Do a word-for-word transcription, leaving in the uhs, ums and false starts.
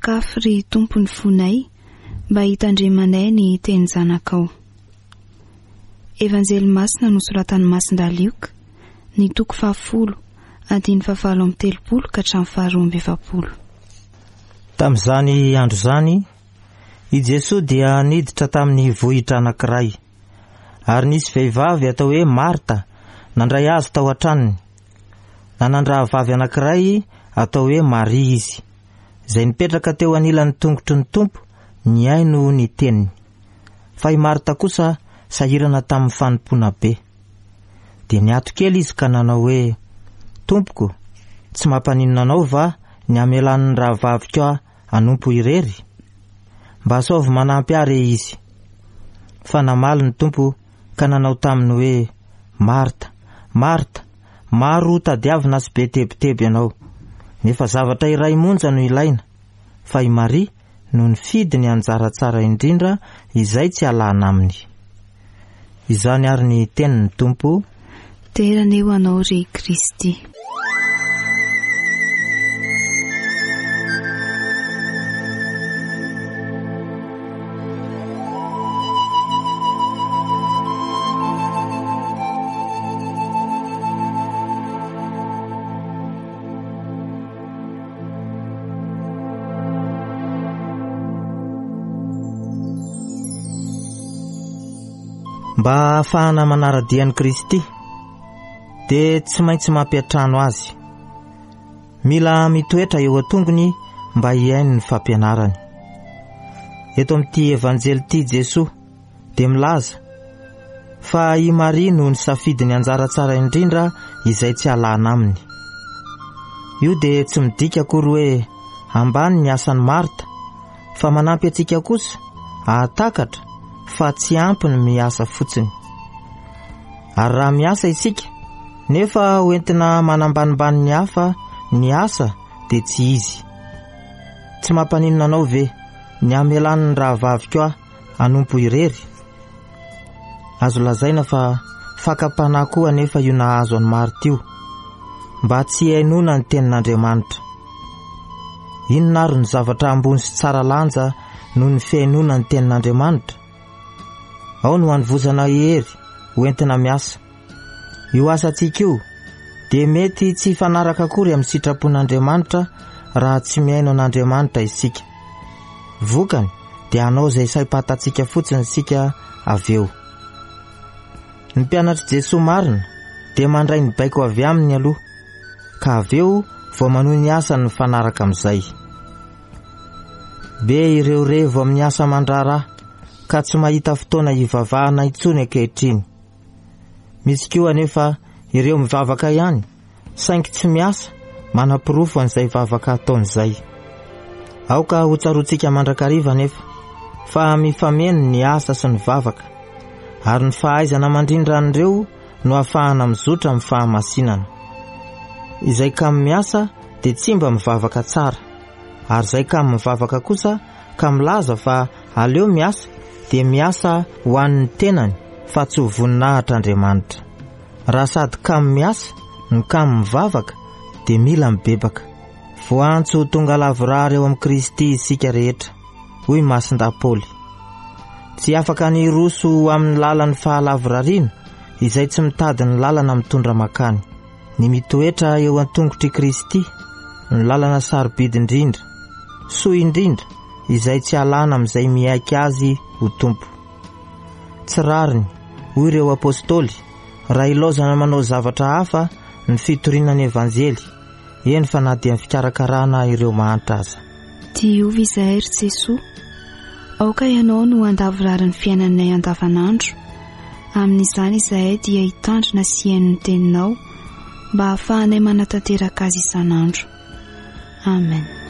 sakafo ry tompony fonay mba hitandremanay ny teny zanakao. Evanjely masina nosoratan'ny Masindalioka ny toko fahafolo andiny fahafalo amby telopolo ka hatramin'ny faharoa amby efapolo. Tamin'izany andro zany i Jesosy dia niditra tamin'ny vohitra anankiray, ary nisy vehivavy atao hoe Marta nandray azy tao an-tranony. Nanandraha vavy anankiray atao hoe Maria izy, izay nipetraka teo anilan'ny tongotry ny Tompo, niaino ny teniny. Fa i Marta kosa sahirana tamin'ny fanompona be. Dia niato kely izy ka nanao hoe, Tompoko, tsy mampanino anao va ny amelan'ny rahavaviko aho hanompo irery? Mba asaovy manampy ahy re izy. Fa namaly ny Tompo ka nanao taminy hoe, Marta, Marta, maro tadiavina sy be tebiteby ianao, nefa zavatra iray monja no ilaina, fa i Maria no nifidy ny anjara tsara indrindra izay tsy alana aminy. Izany ary ny tenin'ny Tompo. Terana eo anao ry Kristy. Mba ahafahana manaradian'i Kristy dia tsy maintsy mampiatrano azy. Mila mitoetra eo an-tongony mba hiaino ny fampianarany. Eto amin'ity evanjely ity Jesosy dia milaza fa i Maria no nisafidy ny anjara tsara indrindra izay tsy alana aminy. Io dia tsy midika akory hoe ambany ny asan'i Marta, fa manampy antsika kosa ahatakatra fa tsy ampy ny miasa fotsiny. Ary raha miasa isika nefa hoentina manambanimbany ny hafa ny asa dia tsy izy. Tsy mampanino anao ve ny amelan'ny rahavaviko aho hanompo irery? Azo lazaina fa fakapana koa nefa io nahazo any Marta io, mba tsy hainona ny tenin'Andriamanitra. Inona ary ny zavatra ambony sy tsara lanja noho ny fihainona ny tenin'Andriamanitra? Ao no hanvozana hery hoentina miasa. Io asantsika io dia mety tsy fanaraka akory amin'ny sitrapon'Andriamanitra raha tsy mihaino an'Andriamanitra isika. Vokany dia anao izay saim-patantsika fotsiny sika aveo. Ny mpianatra Jesosy marina dia mandray ny baiko avy aminy aloha, ka aveo vao manohy ny asa ny fanaraka amin'izay. Be ireo revo amin'ny asa mandrara ka tsy mahita fotoana hivavahana intsony ankehitriny. Misy koa anefa ireo mivavaka ihany, saingy tsy miasa, manapirofo an'izay vavaka ataon'izay. Aoka ho tsarotsika mandrakariva nefa, fa mifameno ny asa sy ny vavaka, ary ny fahaizana mandrindra an'ireo no ahafahana mizotra amin'ny fahamasinana. Izay kam miasa dia tsy mba mivavaka tsara, ary izay kam mivavaka kosa ka milaza fa aleo miasa dia miasa ho an'ny tenany fa tsy ho voninahitr'Andriamanitra. Raha sady kam miasa ny kam mivavaka dia mila mibebaka. Voantso tonga lavorary eo amin'ny Kristy isika rehetra, hoy Masinda Paoly. Tsy afaka ny roso amin'ny lalan'ny fahalavorariana izay tsy mitady ny lalana mitondra makany. Ny mitoetra eo an-tongotry Kristy, ny lalana sarobidy indrindra, soa indrindra izay tsy alana amin'izay miaiky azy ho Tompo. Tsy rariny, hoy ireo apôstôly, raha ilaozana manao zavatra hafa ny fitorinan'ny evanjely, eny fa na dia fikarakarana ireo mahantra aza. Diovy izahay ry Jesosy, aoka ianao no andavorary ny fiainanay andavanandro. Amin'izany izahay dia hitandrina sy hiaino ny teninao, mba ahafahanay manatanteraka azy isanandro. Amen.